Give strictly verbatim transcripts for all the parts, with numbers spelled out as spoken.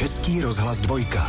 Český rozhlas dvojka.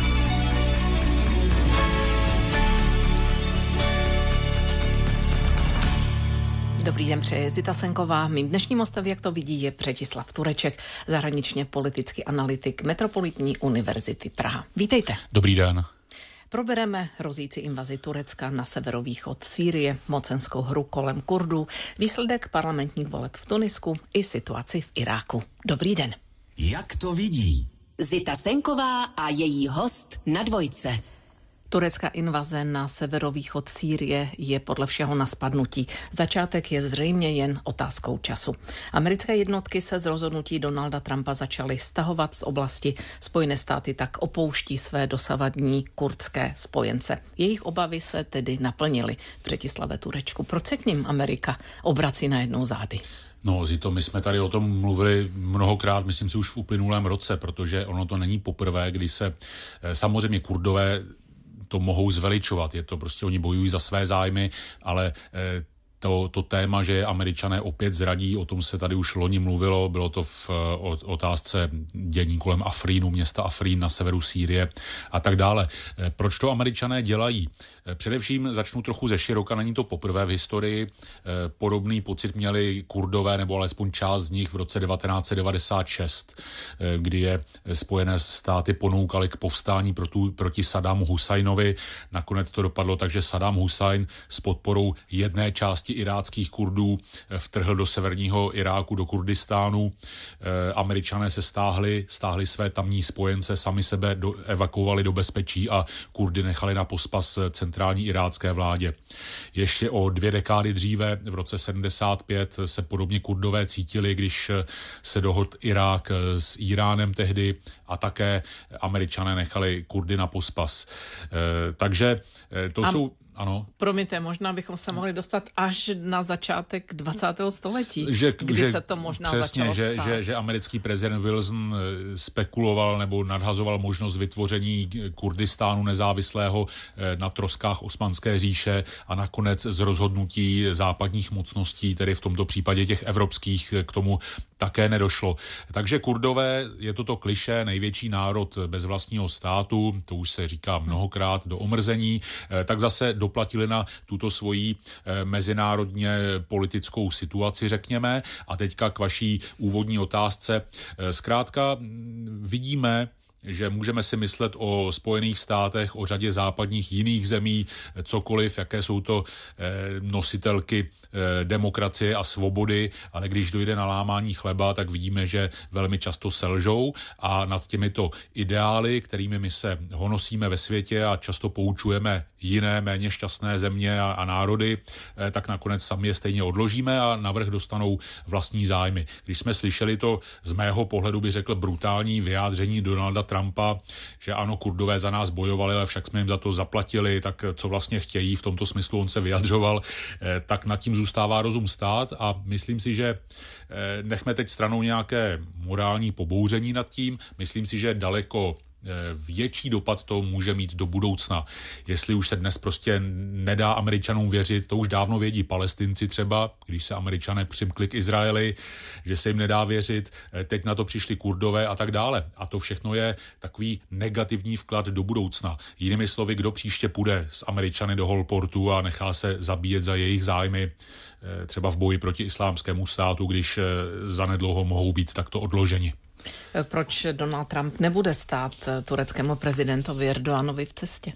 Dobrý den, přeje Zita Senková. Mým dnešním hostem, jak to vidí, je Břetislav Tureček, zahraničně politický analytik Metropolitní univerzity Praha. Vítejte. Dobrý den. Probereme hrozící invazi Turecka na severovýchod Sýrie, mocenskou hru kolem Kurdů, výsledek parlamentních voleb v Tunisku i situaci v Iráku. Dobrý den. Jak to vidí? Zita Senková a její host na dvojce. Turecká invaze na severovýchod Sýrie je podle všeho na spadnutí. Začátek je zřejmě jen otázkou času. Americké jednotky se z rozhodnutí Donalda Trumpa začaly stahovat z oblasti. Spojené státy tak opouští své dosavadní kurdské spojence. Jejich obavy se tedy naplnily. Břetislave Turečku, proč se k nim Amerika obrací najednou zády? No, Zito, my jsme tady o tom mluvili mnohokrát, myslím si už v uplynulém roce, protože ono to není poprvé, kdy se samozřejmě Kurdové to mohou zveličovat. Je to prostě, oni bojují za své zájmy, ale to, to téma, že Američané opět zradí, o tom se tady už loni mluvilo, bylo to v otázce dění kolem Afrínu, města Afrín na severu Sýrie a tak dále. Proč to Američané dělají? Především začnu trochu ze široka, není to poprvé v historii. Podobný pocit měli Kurdové, nebo alespoň část z nich v roce devatenáct set devadesát šest, kdy je Spojené státy ponoukaly k povstání proti, proti Saddamu Husajnovi. Nakonec to dopadlo tak, že Saddam Husajn s podporou jedné části iráckých Kurdů vtrhl do severního Iráku, do Kurdistánu. Američané se stáhli, stáhli své tamní spojence, sami sebe do, evakuovali do bezpečí a Kurdy nechali na pospas centrální irácké vládě. Ještě o dvě dekády dříve, v roce sedmdesát pět, se podobně Kurdové cítili, když se dohodl Irák s Iránem tehdy a také Američané nechali Kurdy na pospas. Takže to a... jsou... Ano. Promiňte, možná bychom se mohli dostat až na začátek dvacátého století, že, kdy že, se to možná přesně, začalo že, psát. Že, že americký prezident Wilson spekuloval nebo nadhazoval možnost vytvoření Kurdistánu nezávislého na troskách Osmanské říše a nakonec z rozhodnutí západních mocností, tedy v tomto případě těch evropských, k tomu také nedošlo. Takže Kurdové, je toto klišé, největší národ bez vlastního státu, to už se říká mnohokrát do omrzení, tak zase doplatili na tuto svoji mezinárodně politickou situaci, řekněme. A teďka k vaší úvodní otázce. Zkrátka vidíme, že můžeme si myslet o Spojených státech, o řadě západních jiných zemí, cokoliv, jaké jsou to nositelky demokracie a svobody, ale když dojde na lámání chleba, tak vidíme, že velmi často selžou a nad těmito ideály, kterými my se honosíme ve světě a často poučujeme jiné, méně šťastné země a, a národy, tak nakonec sami je stejně odložíme a navrch dostanou vlastní zájmy. Když jsme slyšeli to z mého pohledu, bych řekl, brutální vyjádření Donalda Trumpa, že ano, Kurdové za nás bojovali, ale však jsme jim za to zaplatili, tak co vlastně chtějí, v tomto smyslu on se vyjadřoval, tak nad tím zůstává rozum stát a myslím si, že nechme teď stranou nějaké morální pobouření nad tím, myslím si, že daleko větší dopad to může mít do budoucna. Jestli už se dnes prostě nedá Američanům věřit, to už dávno vědí Palestinci třeba, když se Američané přimkli k Izraeli, že se jim nedá věřit, teď na to přišli Kurdové a tak dále. A to všechno je takový negativní vklad do budoucna. Jinými slovy, kdo příště půjde s Američany do Holportu a nechá se zabíjet za jejich zájmy, třeba v boji proti islámskému státu, když zanedlouho mohou být takto odloženi. Proč Donald Trump nebude stát tureckému prezidentovi Erdoganovi v cestě?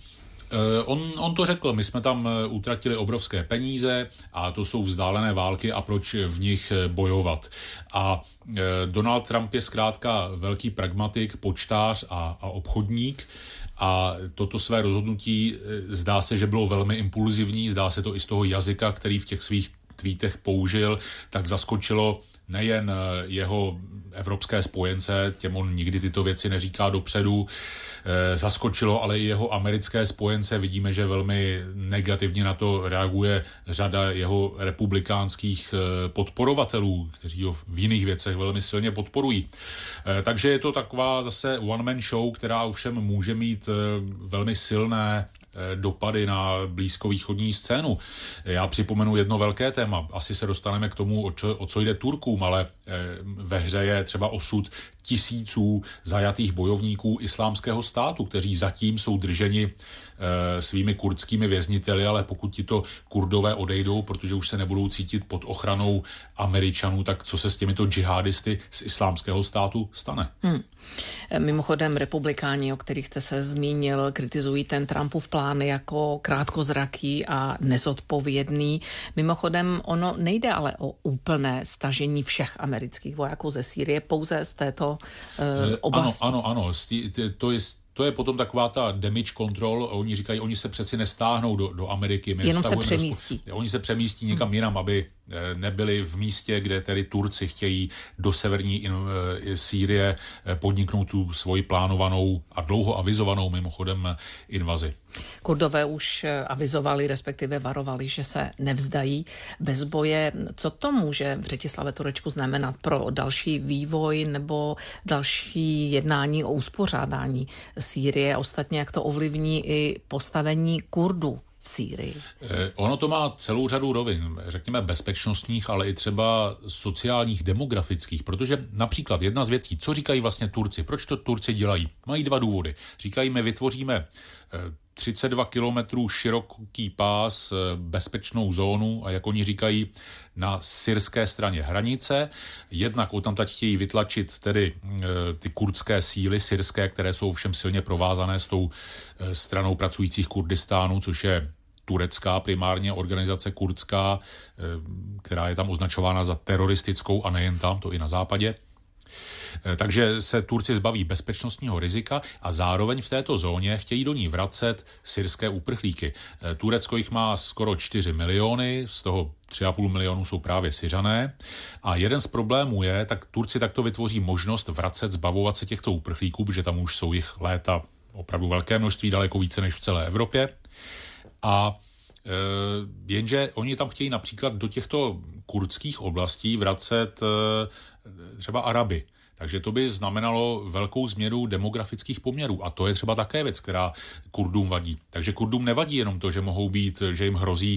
On, on to řekl, my jsme tam utratili obrovské peníze a to jsou vzdálené války a proč v nich bojovat. A Donald Trump je zkrátka velký pragmatik, počtář a, a obchodník a toto své rozhodnutí zdá se, že bylo velmi impulzivní, zdá se to i z toho jazyka, který v těch svých tweetech použil, tak zaskočilo nejen jeho evropské spojence, těm on nikdy tyto věci neříká dopředu, e, zaskočilo, ale i jeho americké spojence. Vidíme, že velmi negativně na to reaguje řada jeho republikánských e, podporovatelů, kteří ho v jiných věcech velmi silně podporují. E, takže je to taková zase one-man show, která ovšem může mít e, velmi silné dopady na blízkovýchodní scénu. Já připomenu jedno velké téma. Asi se dostaneme k tomu, o co, o co jde Turkům, ale ve hře je třeba osud tisíců zajatých bojovníků Islámského státu, kteří zatím jsou drženi e, svými kurdskými vězniteli, ale pokud tito Kurdové odejdou, protože už se nebudou cítit pod ochranou Američanů, tak co se s těmito džihadisty z Islámského státu stane? Hmm. Mimochodem republikáni, o kterých jste se zmínil, kritizují ten Trumpův plán jako krátkozraký a nezodpovědný. Mimochodem ono nejde ale o úplné stažení všech amerických vojáků ze Sýrie, pouze z této uh, oblasti. Ano, ano, ano. To je To je potom taková ta damage control. Oni říkají, oni se přeci nestáhnou do, do Ameriky. My Jenom se přemístí. Do, oni se přemístí někam hmm. jinam, aby nebyli v místě, kde tedy Turci chtějí do severní in, Sýrie podniknout tu svoji plánovanou a dlouho avizovanou mimochodem invazi. Kurdové už avizovali, respektive varovali, že se nevzdají bez boje. Co to může, Břetislave Turečku, znamenat pro další vývoj nebo další jednání o uspořádání Sýrie? Ostatně, jak to ovlivní i postavení Kurdů v Sýrii? Ono to má celou řadu rovin, řekněme bezpečnostních, ale i třeba sociálních, demografických, protože například jedna z věcí, co říkají vlastně Turci, proč to Turci dělají? Mají dva důvody. Říkají, my vytvoříme třicet dva kilometrů široký pás, bezpečnou zónu a jak oni říkají, na syrské straně hranice. Jednak odtamtud chtějí vytlačit tedy ty kurdské síly syrské, které jsou všem silně provázané s tou stranou pracujících Kurdistánu, což je turecká primárně organizace kurdská, která je tam označována za teroristickou a nejen tam, to i na západě. Takže se Turci zbaví bezpečnostního rizika a zároveň v této zóně chtějí do ní vracet syrské uprchlíky. Turecko jich má skoro čtyři miliony, z toho tři a půl milionu jsou právě Syřané. A jeden z problémů je, tak Turci takto vytvoří možnost vracet, zbavovat se těchto uprchlíků, protože tam už jsou jich léta opravdu velké množství, daleko více než v celé Evropě. A e, jenže oni tam chtějí například do těchto kurdských oblastí vracet e, třeba Araby. Takže to by znamenalo velkou změnu demografických poměrů. A to je třeba také věc, která Kurdům vadí. Takže Kurdům nevadí jenom to, že mohou být, že jim hrozí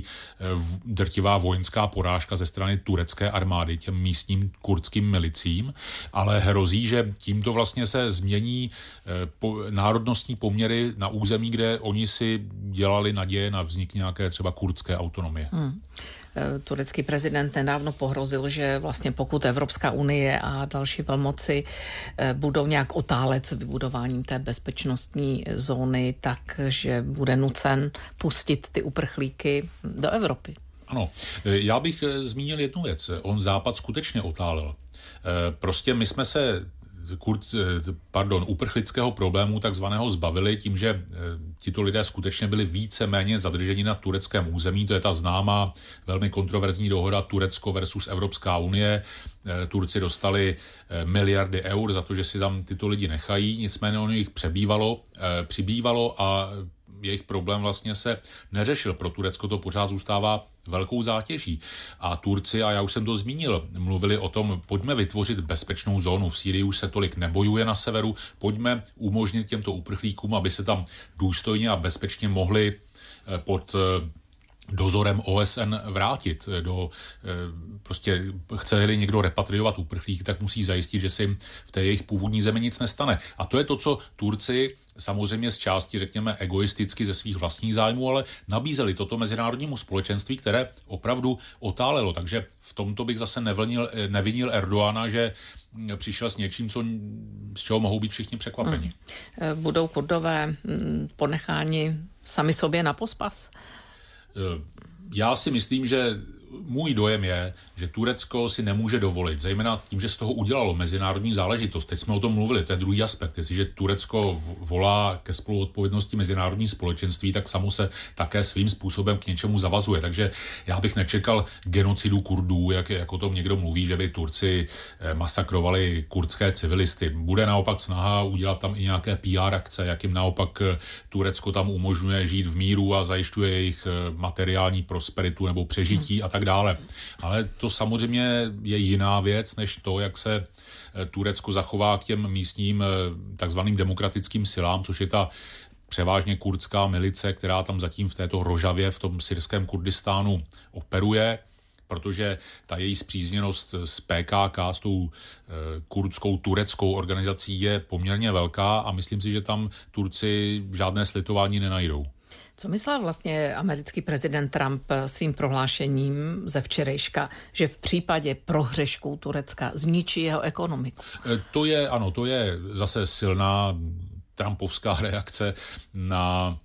drtivá vojenská porážka ze strany turecké armády těm místním kurdským milicím, ale hrozí, že tímto vlastně se změní po, národnostní poměry na území, kde oni si dělali naděje na vznik nějaké třeba kurdské autonomie. Hmm. Turecký prezident nedávno pohrozil, že vlastně pokud Evropská unie a další velmoci budou nějak otálet s vybudováním té bezpečnostní zóny, takže bude nucen pustit ty uprchlíky do Evropy. Ano, já bych zmínil jednu věc. On Západ skutečně otálel. Prostě my jsme se Kurd, pardon, uprchlického problému takzvaného zbavili tím, že tito lidé skutečně byli více méně zadrženi na tureckém území. To je ta známá, velmi kontroverzní dohoda Turecko versus Evropská unie. Turci dostali miliardy eur za to, že si tam tyto lidi nechají, nicméně ono jich přebývalo, přibývalo a jejich problém vlastně se neřešil. Pro Turecko to pořád zůstává velkou zátěží. A Turci, a já už jsem to zmínil, mluvili o tom, pojďme vytvořit bezpečnou zónu. V Sýrii už se tolik nebojuje na severu, pojďme umožnit těmto uprchlíkům, aby se tam důstojně a bezpečně mohli pod dozorem O S N vrátit. Do, prostě chce-li někdo repatriovat uprchlíky, tak musí zajistit, že se jim v té jejich původní zemi nic nestane. A to je to, co Turci samozřejmě z části, řekněme, egoisticky ze svých vlastních zájmů, ale nabízeli toto mezinárodnímu společenství, které opravdu otálelo. Takže v tomto bych zase nevinil, nevinil Erdoana, že přišel s něčím, co, z čeho mohou být všichni překvapeni. Hmm. Budou Kurdové ponecháni sami sobě na pospas? Já si myslím, že můj dojem je, že Turecko si nemůže dovolit, zejména tím, že z toho udělalo mezinárodní záležitost. Teď jsme o tom mluvili, to je druhý aspekt. Jestliže Turecko volá ke spoluodpovědnosti mezinárodní společenství, tak samo se také svým způsobem k něčemu zavazuje. Takže já bych nečekal genocidu Kurdů, jak, jak o tom někdo mluví, že by Turci masakrovali kurdské civilisty. Bude naopak snaha udělat tam i nějaké P R akce, jak jim naopak Turecko tam umožňuje žít v míru a zajišťuje jejich materiální prosperitu nebo přežití a tak dále. Ale to samozřejmě je jiná věc, než to, jak se Turecko zachová k těm místním takzvaným demokratickým silám, což je ta převážně kurdská milice, která tam zatím v této Rožavě, v tom syrském Kurdistánu operuje, protože ta její spřízněnost s P K K, s tou e, kurdskou tureckou organizací je poměrně velká a myslím si, že tam Turci žádné slitování nenajdou. Co myslel vlastně americký prezident Trump svým prohlášením ze včerejška, že v případě prohřešků Turecka zničí jeho ekonomiku? E, to je, ano, to je zase silná trumpovská reakce na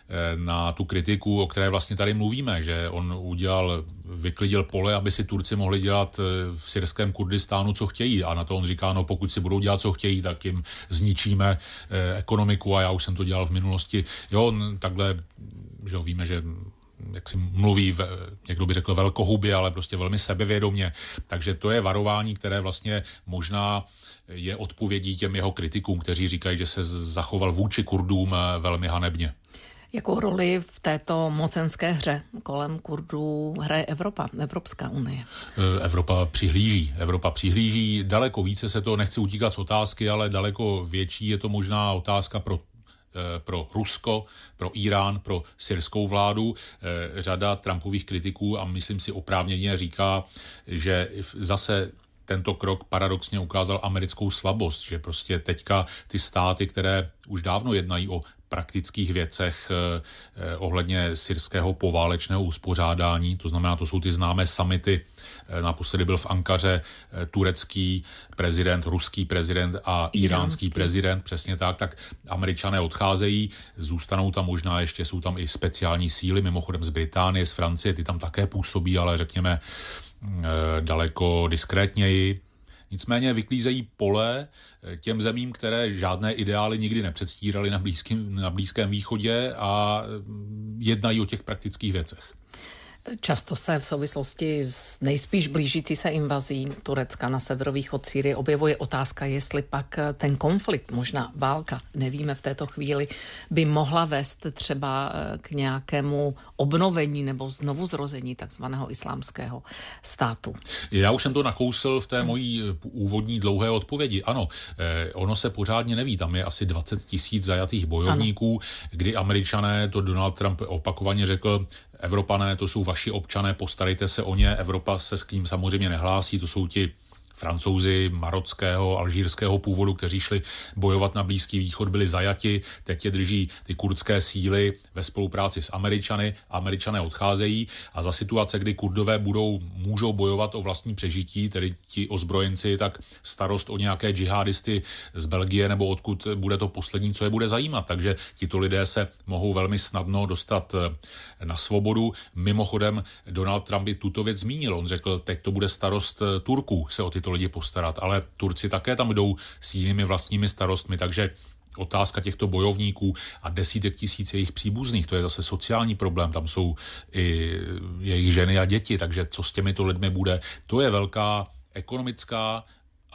na tu kritiku, o které vlastně tady mluvíme, že on udělal, vyklidil pole, aby si Turci mohli dělat v syrském Kurdistánu, co chtějí. A na to on říká, no pokud si budou dělat, co chtějí, tak jim zničíme ekonomiku a já už jsem to dělal v minulosti. Jo, on takhle, že jo, víme, že jak si mluví, někdo by řekl velkohubě, ale prostě velmi sebevědomě. Takže to je varování, které vlastně možná je odpovědí těm jeho kritikům, kteří říkají, že se zachoval vůči Kurdům velmi hanebně. Jakou roli v této mocenské hře kolem Kurdů hraje Evropa, Evropská unie? Evropa přihlíží. Evropa přihlíží. Daleko více se to, nechci utíkat z otázky, ale daleko větší je to možná otázka pro pro Rusko, pro Irán, pro syrskou vládu. Řada Trumpových kritiků, a myslím si oprávněně, říká, že zase tento krok paradoxně ukázal americkou slabost, že prostě teďka ty státy, které už dávno jednají o praktických věcech eh, eh, ohledně syrského poválečného uspořádání, to znamená, to jsou ty známé summity, eh, naposledy byl v Ankaře eh, turecký prezident, ruský prezident a iránský, iránský prezident, přesně tak, tak Američané odcházejí, zůstanou tam možná ještě, jsou tam i speciální síly, mimochodem z Británie, z Francie, ty tam také působí, ale řekněme eh, daleko diskrétněji. Nicméně vyklízejí pole těm zemím, které žádné ideály nikdy nepředstíraly na Blízkém, na Blízkém východě a jednají o těch praktických věcech. Často se v souvislosti s nejspíš blížící se invazí Turecka na severovýchod Sýrie objevuje otázka, jestli pak ten konflikt, možná válka, nevíme v této chvíli, by mohla vést třeba k nějakému obnovení nebo znovuzrození takzvaného islámského státu. Já už jsem to nakousl v té mojí úvodní dlouhé odpovědi. Ano, eh, ono se pořádně neví. Tam je asi dvacet tisíc zajatých bojovníků, ano. Kdy Američané, to Donald Trump opakovaně řekl, Evropané, to jsou vaši občané, postarejte se o ně. Evropa se s kým samozřejmě nehlásí, to jsou ti Francouzi marockého, alžírského původu, kteří šli bojovat na Blízký východ, byli zajati, teď je drží ty kurdské síly ve spolupráci s Američany, Američané odcházejí a za situace, kdy Kurdové budou, můžou bojovat o vlastní přežití, tedy ti ozbrojenci, tak starost o nějaké džihadisty z Belgie nebo odkud bude to poslední, co je bude zajímat. Takže tito lidé se mohou velmi snadno dostat na svobodu. Mimochodem Donald Trump by tuto věc zmínil. On řekl, teď to bude starost Turků se o tyto lidi postarat, ale Turci také tam jdou s jinými vlastními starostmi, takže otázka těchto bojovníků a desítek tisíc jejich příbuzných, to je zase sociální problém, tam jsou i jejich ženy a děti, takže co s těmito lidmi bude, to je velká ekonomická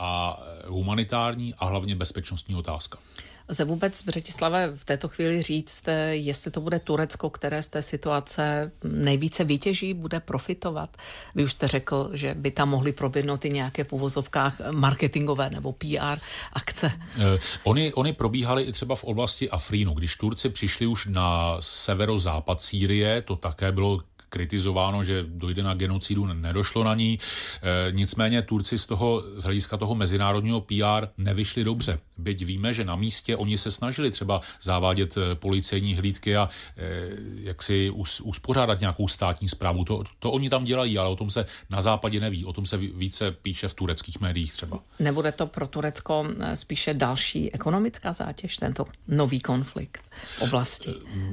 a humanitární a hlavně bezpečnostní otázka. Lze vůbec, Břetislave, v této chvíli říct, jestli to bude Turecko, které z té situace nejvíce vytěží, bude profitovat? Vy už jste řekl, že by tam mohly proběhnout i nějaké v uvozovkách marketingové nebo P R akce. Eh, oni, oni probíhaly i třeba v oblasti Afrínu. Když Turci přišli už na severozápad Sýrie, to také bylo kritizováno, že dojde na genocidu, nedošlo na ní. E, nicméně Turci z toho, z hlediska toho mezinárodního P R nevyšli dobře. Byť víme, že na místě oni se snažili třeba zavádět policejní hlídky a e, jak si us, uspořádat nějakou státní správu. To, to oni tam dělají, ale o tom se na západě neví. O tom se více píše v tureckých médiích třeba. Nebude to pro Turecko spíše další ekonomická zátěž, tento nový konflikt v oblasti?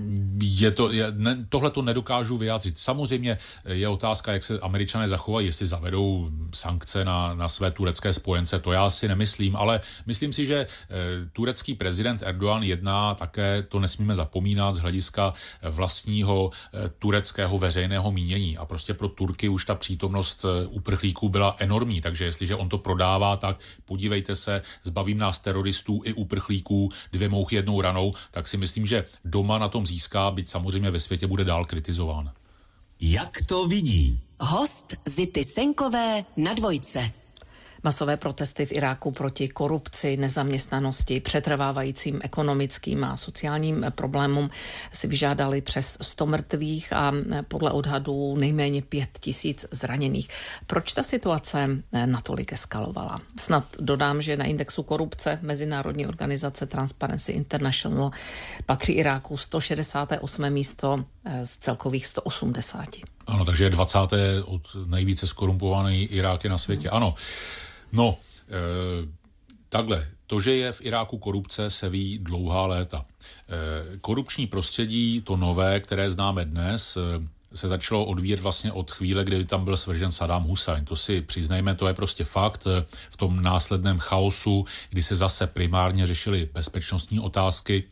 Je to, je, ne, tohle to nedokážu vyjádřit. Samozřejmě je otázka, jak se Američané zachovají, jestli zavedou sankce na, na své turecké spojence, to já si nemyslím, ale myslím si, že e, turecký prezident Erdogan jedná také, to nesmíme zapomínat, z hlediska vlastního e, tureckého veřejného mínění a prostě pro Turky už ta přítomnost e, uprchlíků byla enormní, takže jestliže on to prodává, tak podívejte se, zbavím nás teroristů i uprchlíků, dvě mouchy jednou ranou, tak si myslím, že doma na tom získá, byť samozřejmě ve světě bude dál kritizován. Jak to vidí? Host Zity Senkové na Dvojce. Masové protesty v Iráku proti korupci, nezaměstnanosti, přetrvávajícím ekonomickým a sociálním problémům si vyžádali přes sto mrtvých a podle odhadů nejméně pět tisíc zraněných. Proč ta situace natolik eskalovala? Snad dodám, že na indexu korupce mezinárodní organizace Transparency International patří Iráku sto šedesát osmé místo z celkových sto osmdesáti. Ano, takže je dvacáté od nejvíce skorumpovaný Irák je na světě. Ano, no, e, takhle, to, že je v Iráku korupce, se ví dlouhá léta. E, korupční prostředí, to nové, které známe dnes, e, se začalo odvíjet vlastně od chvíle, kdy tam byl svržen Saddam Hussein. To si přiznejme, to je prostě fakt. V tom následném chaosu, kdy se zase primárně řešily bezpečnostní otázky,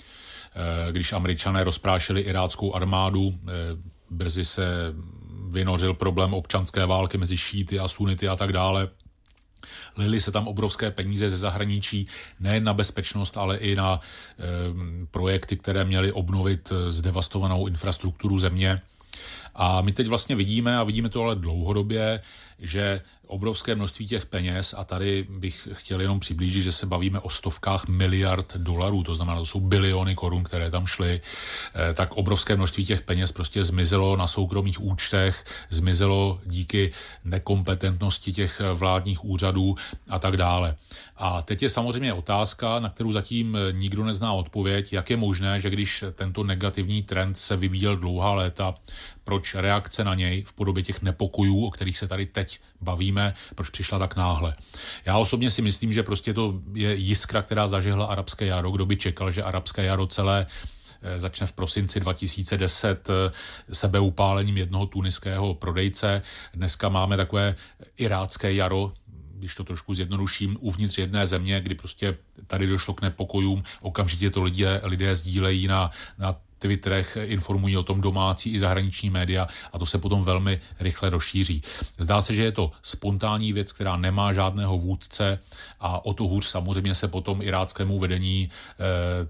e, když Američané rozprášili iráckou armádu, e, brzy se vynořil problém občanské války mezi šíty a sunity a tak dále. Lily se tam obrovské peníze ze zahraničí, nejen na bezpečnost, ale i na e, projekty, které měly obnovit zdevastovanou infrastrukturu země. A my teď vlastně vidíme, a vidíme to ale dlouhodobě, že obrovské množství těch peněz, a tady bych chtěl jenom přiblížit, že se bavíme o stovkách miliard dolarů, to znamená, to jsou biliony korun, které tam šly, tak obrovské množství těch peněz prostě zmizelo na soukromých účtech, zmizelo díky nekompetentnosti těch vládních úřadů a tak dále. A teď je samozřejmě otázka, na kterou zatím nikdo nezná odpověď, jak je možné, že když tento negativní trend se vyvíjel dlouhá léta, proč reakce na něj v podobě těch nepokojů, o kterých se tady teď bavíme, proč přišla tak náhle. Já osobně si myslím, že prostě to je jiskra, která zažehla arabské jaro. Kdo by čekal, že arabské jaro celé začne v prosinci dva tisíce deset sebeupálením jednoho tuniského prodejce. Dneska máme takové irácké jaro, když to trošku zjednoduším, uvnitř jedné země, kdy prostě tady došlo k nepokojům, okamžitě to lidé, lidé sdílejí na, na Twitterech, informují o tom domácí i zahraniční média a to se potom velmi rychle rozšíří. Zdá se, že je to spontánní věc, která nemá žádného vůdce a o to hůř samozřejmě se potom iráckému vedení eh,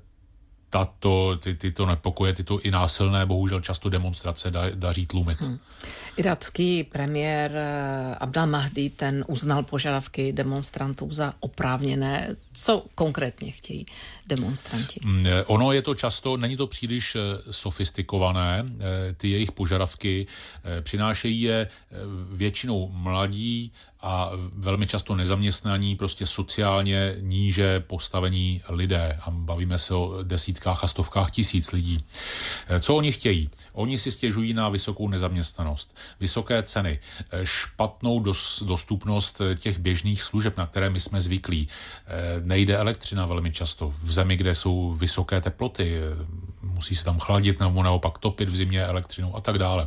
tato, ty, tyto nepokoje, tyto i násilné, bohužel často demonstrace da, daří tlumit. Hmm. Irácký premiér Abdel Mahdi, ten uznal požadavky demonstrantů za oprávněné. Co konkrétně chtějí demonstranti? Ono je to často, není to příliš sofistikované, ty jejich požadavky, přinášejí je většinou mladí a velmi často nezaměstnaní, prostě sociálně níže postavení lidé. A bavíme se o desítkách a stovkách tisíc lidí. Co oni chtějí? Oni si stěžují na vysokou nezaměstnanost, vysoké ceny, špatnou dostupnost těch běžných služeb, na které my jsme zvyklí. Nejde elektřina velmi často. V zemi, kde jsou vysoké teploty, musí se tam chladit nebo naopak topit v zimě elektřinou a tak dále.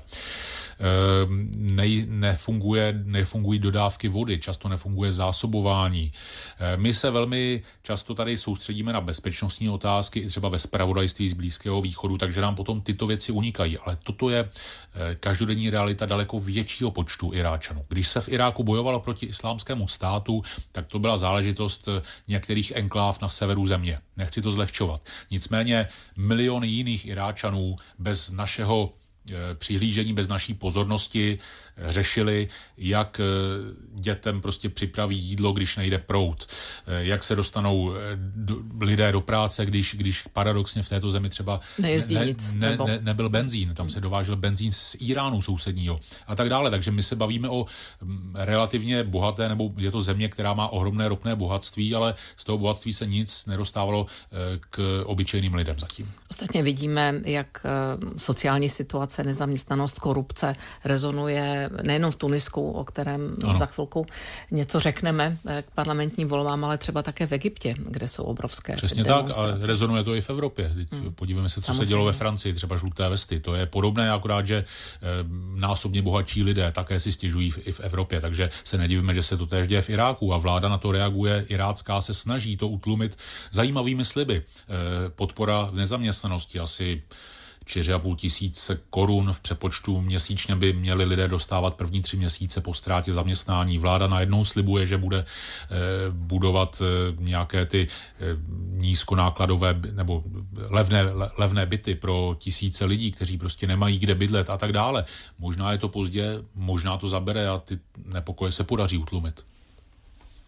Ne, nefunguje, nefungují dodávky vody, často nefunguje zásobování. My se velmi často tady soustředíme na bezpečnostní otázky, i třeba ve zpravodajství z Blízkého východu, takže nám potom tyto věci unikají. Ale toto je každodenní realita daleko většího počtu Iráčanů. Když se v Iráku bojovalo proti islámskému státu, tak to byla záležitost některých enkláv na severu země. Nechci to zlehčovat. Nicméně miliony jiných Iráčanů bez našeho přihlížení, bez naší pozornosti řešili, jak dětem prostě připraví jídlo, když nejde proud, jak se dostanou do, lidé do práce, když, když paradoxně v této zemi třeba Nejezdí ne, nic, ne, nebo... ne, nebyl benzín, tam se dovážel benzín z Iránu sousedního a tak dále. Takže my se bavíme o relativně bohaté, nebo je to země, která má ohromné ropné bohatství, ale z toho bohatství se nic nedostávalo k obyčejným lidem zatím. Ostatně vidíme, jak sociální situace, nezaměstnanost, korupce rezonuje nejenom v Tunisku, o kterém ano. za chvilku něco řekneme k parlamentním volbám, ale třeba také v Egyptě, kde jsou obrovské Přesně tak, ale rezonuje to i v Evropě. Hmm. Podívejme se, co Samozřejmě. se dělo ve Francii, třeba žluté vesty. To je podobné, akorát, že násobně bohatší lidé také si stěžují i v Evropě, takže se nedivíme, že se to též děje v Iráku a vláda na to reaguje. Irácká se snaží to utlumit zajímavými sliby. Podpora v nezaměstnanosti asi čtyři a půl tisíce korun v přepočtu měsíčně by měli lidé dostávat první tři měsíce po ztrátě zaměstnání. Vláda najednou slibuje, že bude eh, budovat eh, nějaké ty eh, nízkonákladové nebo levné, le, levné byty pro tisíce lidí, kteří prostě nemají kde bydlet a tak dále. Možná je to pozdě, možná to zabere a ty nepokoje se podaří utlumit.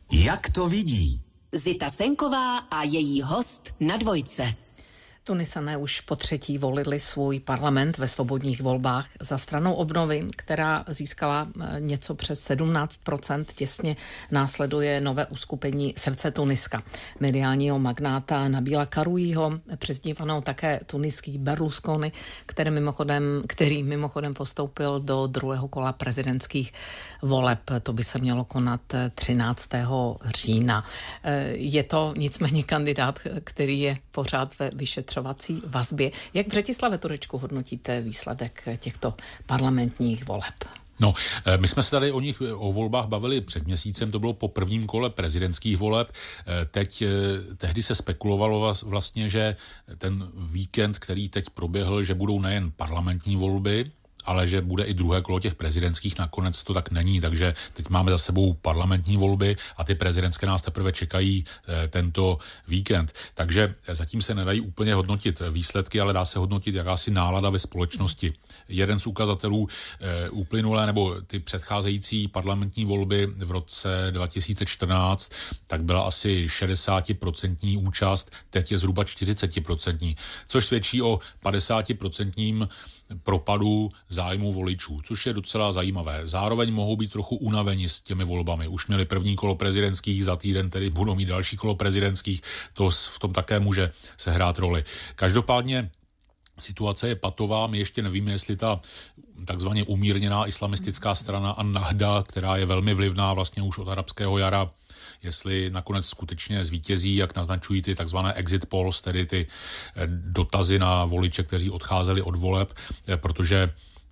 Jak to vidí? Zita Senková a její host na Dvojce. Tunisané už po třetí volili svůj parlament ve svobodných volbách za stranou obnovy, která získala něco přes sedmnáct procent. Těsně následuje nové uskupení Srdce Tuniska. Mediálního magnáta Nabila Karouího, přezdívanou také tuniský Berlusconi, který mimochodem, který mimochodem postoupil do druhého kola prezidentských voleb. To by se mělo konat třináctého října. Je to nicméně kandidát, který je pořád ve vyšetřování vazbě. Jak v Břetislave, Turečku, hodnotíte výsledek těchto parlamentních voleb? No, my jsme se tady o nich, o volbách bavili před měsícem, to bylo po prvním kole prezidentských voleb. Teď, tehdy se spekulovalo vlastně, že ten víkend, který teď proběhl, že budou nejen parlamentní volby, ale že bude i druhé kolo těch prezidentských, nakonec to tak není, takže teď máme za sebou parlamentní volby a ty prezidentské nás teprve čekají e, tento víkend. Takže zatím se nedají úplně hodnotit výsledky, ale dá se hodnotit jakási nálada ve společnosti. Jeden z ukazatelů e, uplynulé nebo ty předcházející parlamentní volby v roce dva tisíce čtrnáct, tak byla asi šedesátiprocentní účast, teď je zhruba čtyřicetiprocentní, což svědčí o padesátiprocentním propadu zájmu voličů, což je docela zajímavé. Zároveň mohou být trochu unaveni s těmi volbami. Už měli první kolo prezidentských, za týden tedy budou mít další kolo prezidentských, to v tom také může sehrát roli. Každopádně situace je patová, my ještě nevíme, jestli ta takzvaně umírněná islamistická strana An-Nahda, která je velmi vlivná vlastně už od arabského jara, jestli nakonec skutečně zvítězí, jak naznačují ty takzvané exit polls, tedy ty dotazy na voliče, kteří odcházeli od voleb, protože e,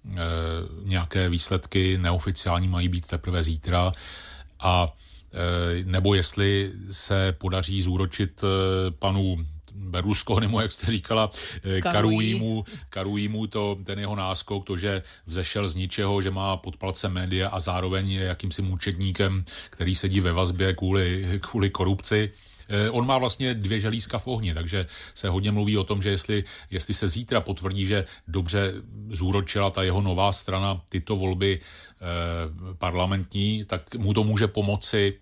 nějaké výsledky neoficiální mají být teprve zítra, a e, nebo jestli se podaří zúročit e, panu Berlusconimu, jak jste říkala, Karouímu, Karouímu to, ten jeho náskok, to, že vzešel z ničeho, že má pod palcem média a zároveň je jakýmsi mučedníkem, který sedí ve vazbě kvůli, kvůli korupci. On má vlastně dvě želízka v ohni, takže se hodně mluví o tom, že jestli, jestli se zítra potvrdí, že dobře zúročila ta jeho nová strana tyto volby eh, parlamentní, tak mu to může pomoci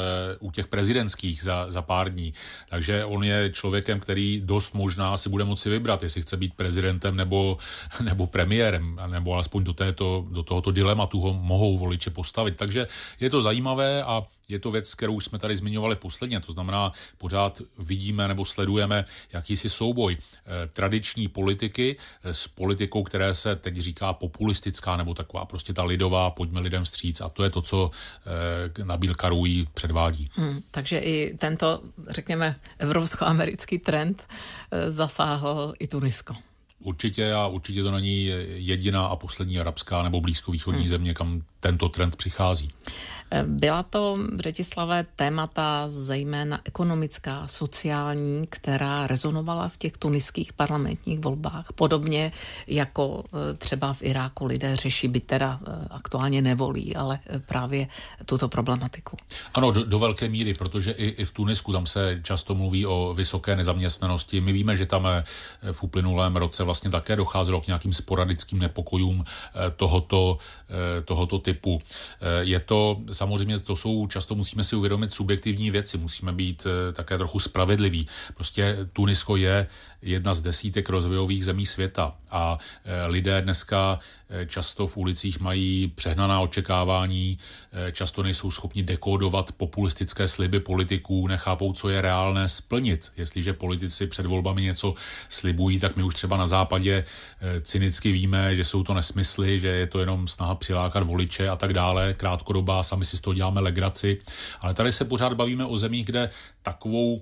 u těch prezidentských za, za pár dní. Takže on je člověkem, který dost možná si bude moci vybrat, jestli chce být prezidentem nebo, nebo premiérem, nebo alespoň do, této, do tohoto dilematu ho mohou voliče postavit. Takže je to zajímavé a je to věc, kterou jsme tady zmiňovali posledně, to znamená, pořád vidíme nebo sledujeme jakýsi souboj eh, tradiční politiky eh, s politikou, které se teď říká populistická nebo taková prostě ta lidová, pojďme lidem vstříc, a to je to, co eh, Nabil Karouí předvádí. Hmm, takže i tento, řekněme, evropsko-americký trend eh, zasáhl i Tunisko. Určitě a určitě to není jediná a poslední arabská nebo blízkovýchodní hmm. země, kam tento trend přichází. Byla to, Břetislave, témata zejména ekonomická, sociální, která rezonovala v těch tuniských parlamentních volbách. Podobně jako třeba v Iráku lidé řeší, byť teda aktuálně nevolí, ale právě tuto problematiku. Ano, do, do velké míry, protože i, i v Tunisku tam se často mluví o vysoké nezaměstnanosti. My víme, že tam v uplynulém roce vlastně také docházelo k nějakým sporadickým nepokojům tohoto, tohoto typu. Je to samozřejmě, to jsou, často musíme si uvědomit subjektivní věci, musíme být také trochu spravedliví. Prostě Tunisko je jedna z desítek rozvojových zemí světa a lidé dneska často v ulicích mají přehnaná očekávání, často nejsou schopni dekódovat populistické sliby politiků, nechápou, co je reálné splnit. Jestliže politici před volbami něco slibují, tak my už třeba na západě cynicky víme, že jsou to nesmysly, že je to jenom snaha přilákat voliče a tak dále, krátkodobá, sami si z toho děláme legraci. Ale tady se pořád bavíme o zemích, kde takovou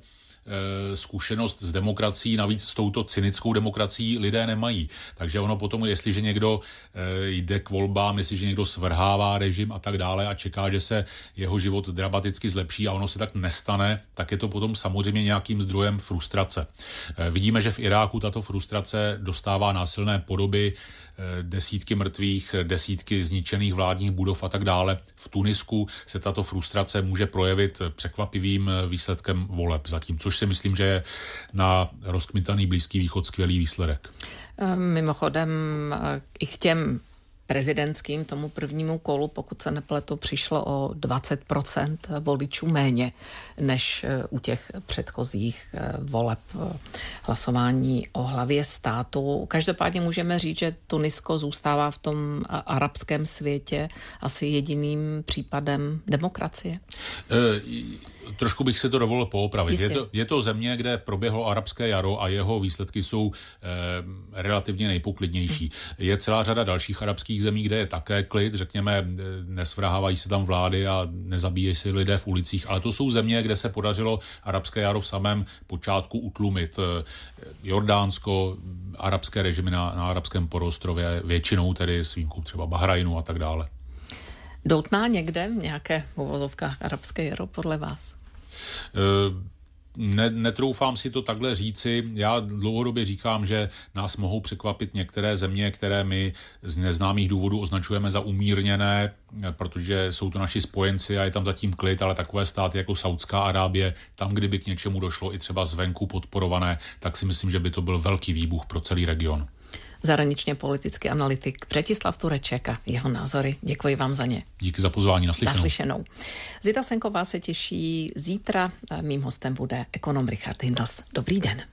zkušenost s demokracií, navíc s touto cynickou demokracií lidé nemají. Takže ono potom, jestliže někdo jde k volbám, jestliže někdo svrhává režim a tak dále a čeká, že se jeho život dramaticky zlepší a ono se tak nestane, tak je to potom samozřejmě nějakým zdrojem frustrace. Vidíme, že v Iráku tato frustrace dostává násilné podoby, desítky mrtvých, desítky zničených vládních budov a tak dále. V Tunisku se tato frustrace může projevit překvapivým výsledkem voleb zatím, což si myslím, že je na rozkmitaný Blízký východ skvělý výsledek. Mimochodem i k těm prezidentským, tomu prvnímu kolu, pokud se nepletu, přišlo o dvacet procent voličů méně než u těch předchozích voleb hlasování o hlavě státu. Každopádně můžeme říct, že Tunisko zůstává v tom arabském světě asi jediným případem demokracie. E- Trošku bych si to dovolil poopravit. Je to, je to země, kde proběhlo arabské jaro a jeho výsledky jsou eh, relativně nejpoklidnější. Je celá řada dalších arabských zemí, kde je také klid, řekněme, nesvrhávají se tam vlády a nezabíjejí se lidé v ulicích, ale to jsou země, kde se podařilo arabské jaro v samém počátku utlumit. Jordánsko, arabské režimy na, na arabském poloostrově, většinou tedy s výjimkou třeba Bahrajnu a tak dále. Doutná někde v nějaké uvozovkách arabské jaro podle vás? Ne, netroufám si to takhle říci. Já dlouhodobě říkám, že nás mohou překvapit některé země, které my z neznámých důvodů označujeme za umírněné, protože jsou to naši spojenci a je tam zatím klid, ale takové státy jako Saudská Arábie, tam kdyby k něčemu došlo i třeba zvenku podporované, tak si myslím, že by to byl velký výbuch pro celý region. Zahraničně politický analytik Břetislav Tureček a jeho názory. Děkuji vám za ně. Díky za pozvání, naslyšenou. Naslyšenou. Zita Senková se těší zítra. Mým hostem bude ekonom Richard Hindels. Dobrý den.